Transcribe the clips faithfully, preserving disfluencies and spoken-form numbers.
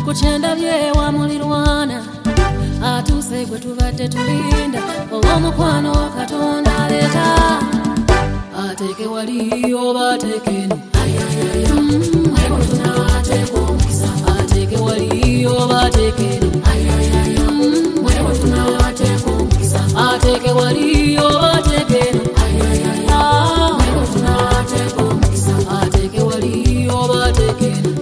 kuchenda bye wa mulirwana atuse gwe tubadde tulinda owomukwano wa Katonda leta ateke wali oba atekeno ateke wali oba atekeno ateke wali oba atekeno ateke wali oba atekeno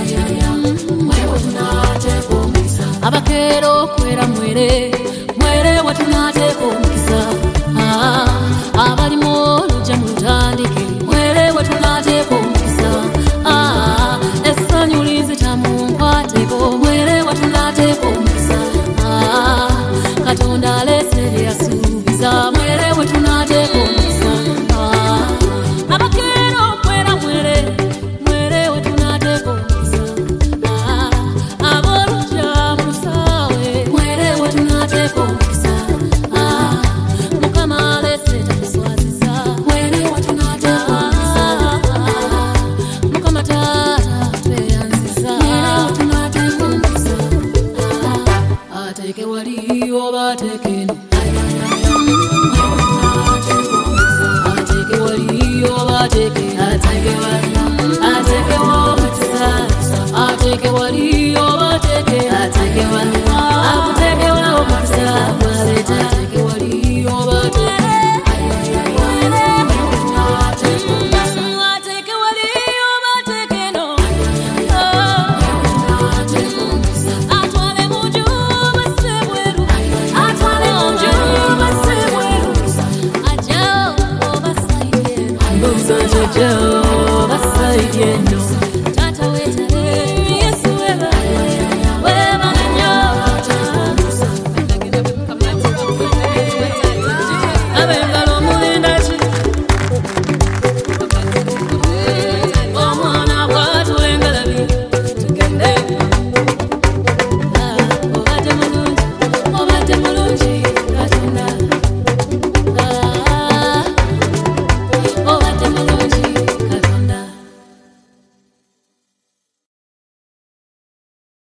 abakero kwera mwere mwere watunateko omukisa abalimu lujja mulutandike mwere watunateko omukisa essanyu linzita munkwateko mwere watunateko omukisa Katonda alese byasuubiza mwere watunateko omukisa abakero kwera mwere mwere watunateko omukisa abolujja musawe mwere watunateko omukisa Mukama alese tatuswaziza mwere watunateko omukisa Mukama taata tweyanziza mwere watunateko omukisa ateke wali oba atekeno ateke wali oba atekeno ateke wali ateke omukisa ateke wali oba atekeno ateke wali akuteke wali omukisa gwaleta ateke wali oba atekeno ateke wali oba atekeno atwale munju basebweru atwale munju basebweru ajo oba sayeno mbuzo jojo basayeno